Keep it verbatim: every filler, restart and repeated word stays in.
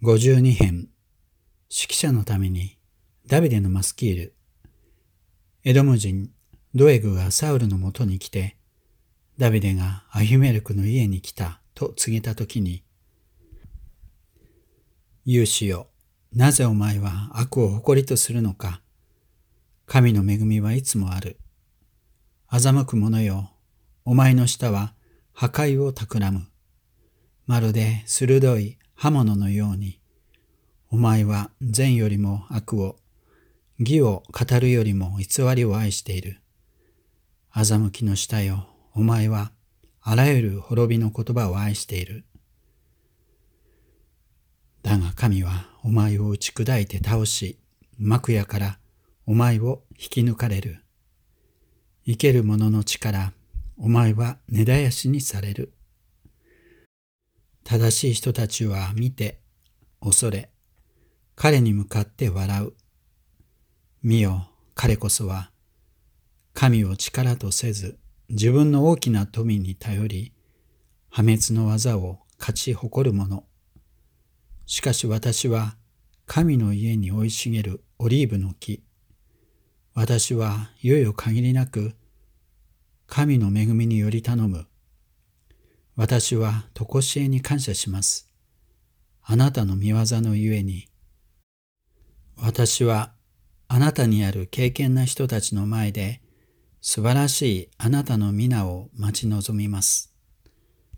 ごじゅうに編、指揮者のためにダビデのマスキール。エドム人ドエグがサウルのもとに来て、ダビデがアヒメレクの家に来たと告げたときに、勇士よ、なぜお前は悪を誇りとするのか。神の恵みはいつもある。欺く者よ、お前の舌は破壊を企む。まるで鋭い刃物のように、お前は善よりも悪を、義を語るよりも偽りを愛している。欺きの舌よ、お前はあらゆる滅びの言葉を愛している。だが神はお前を打ち砕いて倒し、幕屋からお前を引き抜かれる。生ける者の力、お前は根絶やしにされる。正しい人たちは見て、恐れ、彼に向かって笑う。見よ、彼こそは、神を力とせず、自分の大きな富に頼り、破滅の技を勝ち誇る者。しかし私は、神の家に生い茂るオリーブの木。私はいよいよ限りなく、神の恵みにより頼む。私は常しえに感謝します。あなたの御業のゆえに。私はあなたにある敬虔な人たちの前で素晴らしいあなたの皆を待ち望みます。